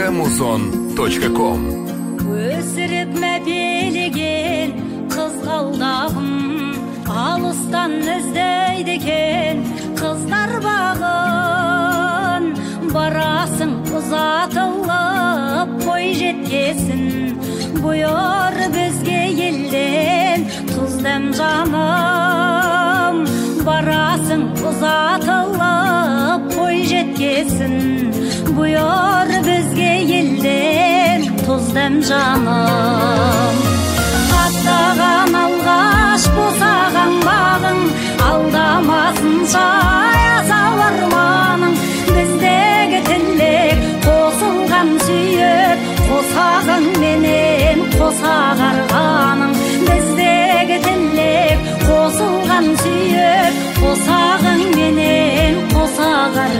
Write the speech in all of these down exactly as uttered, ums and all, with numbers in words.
amazon точка ком. Өсіріп мәпелеген қызғалдағым алыстан іздейді екен қыздар бағын. Барасың ұзатылып бой жеткесін, бұйыр бізге елден тұздым жаным. Барасың ұзатылып бой жеткесін, бұйыр бізге елден тұздым жаным. Аттаған алғаш босаған бағың, алдамасын шаясау арманың. Біздегі тілек қосылған сүйек, қосағың менен қосағарғаның. Біздегі тілек қосылған сүйек, қосағың менен қосағар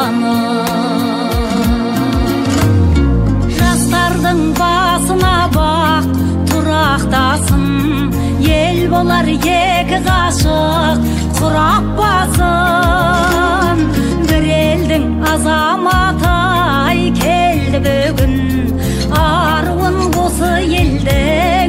жаным. Жастардың басына бақ тұрақтасын, ел болар екі ғашық құрап басын. Бір елдің азаматай келді бүгін, аруын осы елдің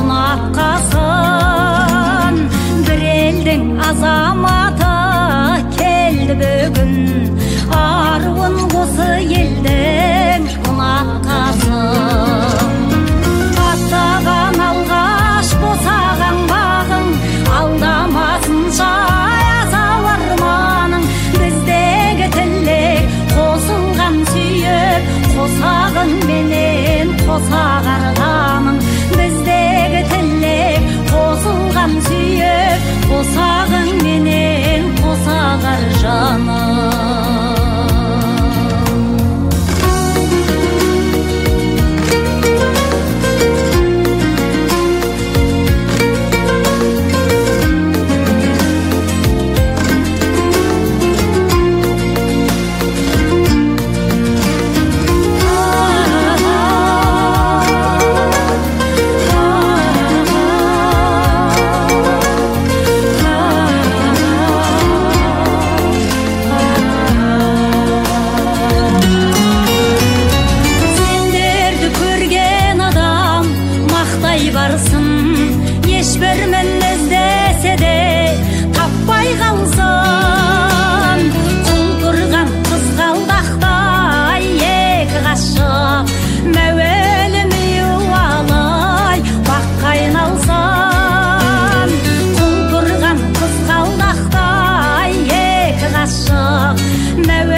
ұнатқасын. Бір елдің азаматы келді бүгін, аруын осы елдің ұнатқасын. Аттаған алғаш босаған бағың, алдамасын шаясау арманың. Біздегі тілек қосылған сүйек, қосағың менен қосағарғаның. Біздегі тілек қосылған сүйек, қосағың менен қосағар жаным. Ешбір мін іздесе де таппай қалсын. Құл тұрған қызғалдақтай екі ғашық, мәуелім юалай баққа айналсын. Құл тұрған қызғалдақтай екі ғашық, мәуелім